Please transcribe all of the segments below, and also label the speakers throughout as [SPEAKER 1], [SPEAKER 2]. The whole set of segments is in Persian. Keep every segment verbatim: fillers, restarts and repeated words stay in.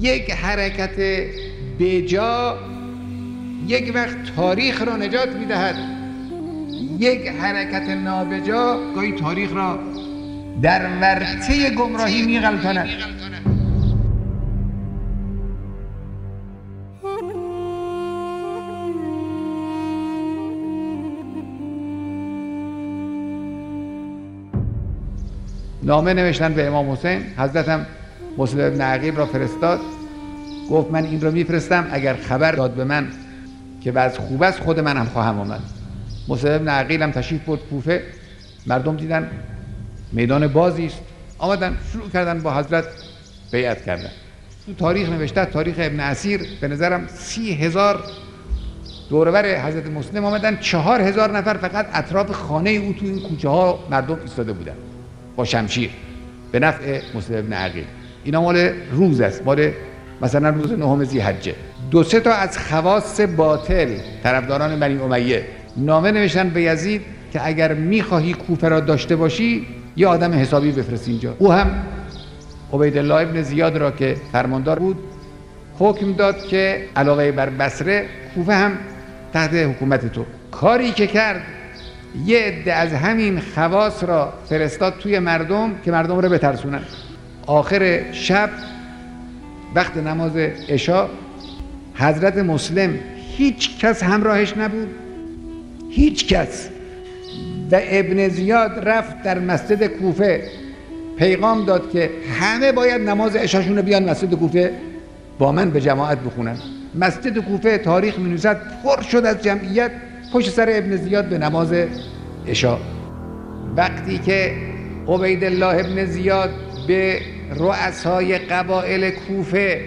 [SPEAKER 1] یک حرکت بجا یک وقت تاریخ را نجات می‌دهد، یک حرکت نابجا گاهی تاریخ را در ورطه گمراهی می‌غلطاند. نامه نوشتن به امام حسین، حضرتم مسلم بن عقیل را فرستاد، گفت من این را میفرستم، اگر خبر داد به من که وضع خوب است خود من هم خواهم آمد. مسلم بن عقیل هم تشریف برد کوفه، مردم دیدن میدان بازی است، آمدن شروع کردن با حضرت بیعت کردن. تو تاریخ نوشته، تاریخ ابن اسیر، به نظرم سی هزار دوربر حضرت مسلم آمدن، چهار هزار نفر فقط اطراف خانه او تو این کوچه ها مردم ایستاده بودن با شمشیر به نفع مسلم بن عقیل. اینا مال روز است، مال مثلا روز نهم ذی‌حجه. دو سه تا از خواص باطل طرفداران بنی امیه نامه نوشتن به یزید که اگر میخواهی کوفه را داشته باشی یه آدم حسابی بفرست اینجا. او هم عبیدالله ابن زیاد را که فرماندار بود حکم داد که علاوه بر بصره کوفه هم تحت حکومت تو. کاری که کرد یه عده از همین خواص را فرستاد توی مردم که مردم را بترسونن. آخر شب وقت نماز عشا حضرت مسلم هیچ کس همراهش نبود، هیچ کس، و ابن زیاد رفت در مسجد کوفه پیغام داد که همه باید نماز عشاشون رو بیان مسجد کوفه با من به جماعت بخونن. مسجد کوفه تاریخ می نویسد پر شد از جمعیت پشت سر ابن زیاد به نماز عشا. وقتی که عبیدالله ابن زیاد به رؤسای قبایل کوفه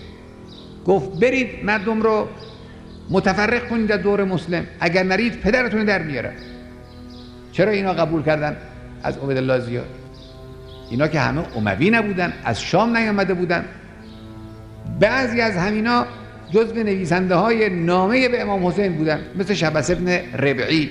[SPEAKER 1] گفت برید مردم رو متفرق کنید در دور مسلم، اگر نرید پدرتون در میارم. چرا اینا قبول کردن از عبیدالله زیاد؟ اینا که همه اموی نبودن، از شام نیامده بودن. بعضی از همینا جزو نویسنده های نامه به امام حسین بودن، مثل شبس ابن ربعی.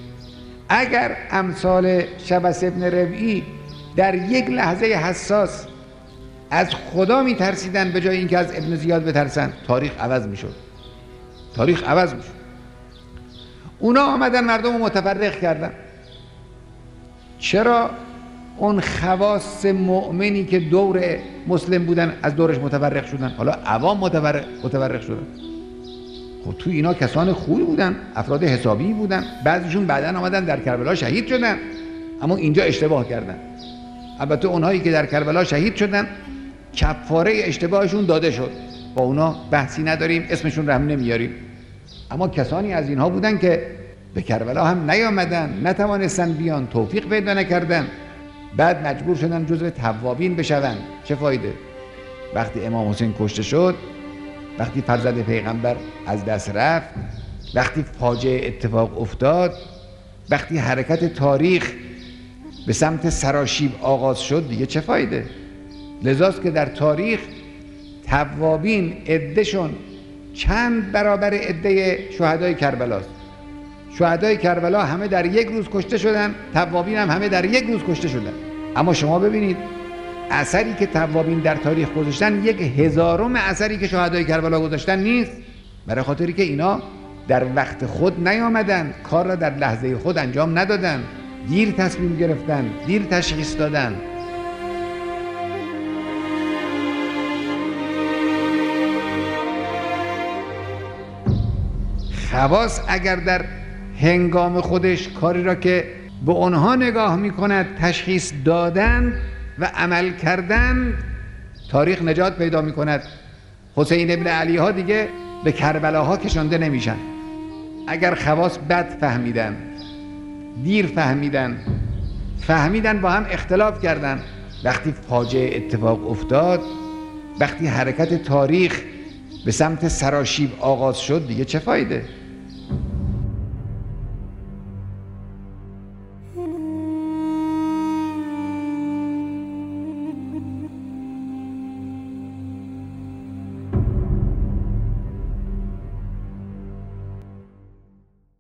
[SPEAKER 1] اگر امثال شبس ابن ربعی در یک لحظه حساس از خدا می ترسیدن به جای اینکه از ابن زیاد بترسن، تاریخ عوض می شد. تاریخ عوض می شد. اونا آمدن مردم رو متفرق کردن. چرا اون خواص مؤمنی که دور مسلم بودن از دورش متفرق شدن؟ حالا عوام متفرق, متفرق شدن. خب تو اینا کسان خوبی بودن، افراد حسابی بودن، بعضیشون بعداً آمدن در کربلا شهید شدن، اما اینجا اشتباه کردن. البته اونهایی که در کربلا شهید شدن کفاره اشتباهشون داده شد، با اونا بحثی نداریم، اسمشون رو هم نمیاریم. اما کسانی از اینها بودن که به کربلا هم نیامدن، نتوانستن بیان، توفیق پیدا نکردن، بعد مجبور شدن جزو توابین بشون. چه فایده؟ وقتی امام حسین کشته شد، وقتی فرزند پیغمبر از دست رفت، وقتی فاجعه اتفاق افتاد، وقتی حرکت تاریخ به سمت سراشیب آغاز شد، دیگه چه فایده؟ لذاست که در تاریخ توابین عدهشون چند برابر عده شهدای کربلاست. شهدای کربلا همه در یک روز کشته شدن، توابین هم همه در یک روز کشته شدن. اما شما ببینید اثری که توابین در تاریخ گذاشتن یک هزارم اثری که شهدای کربلا گذاشتن نیست، برای خاطری که اینا در وقت خود نیامدن، کار را در لحظه خود انجام ندادن، دیر تصمیم گرفتن، دیر تشخیص دادن. خواص اگر در هنگام خودش کاری را که به اونها نگاه می کند تشخیص دادن و عمل کردن، تاریخ نجات پیدا می کند. حسین ابن علی ها دیگه به کربلاها کشانده نمیشن. اگر خواص بد فهمیدن، دیر فهمیدن، فهمیدن با هم اختلاف کردن، وقتی فاجعه اتفاق افتاد، وقتی حرکت تاریخ به سمت سراشیب آغاز شد، دیگه چه فایده؟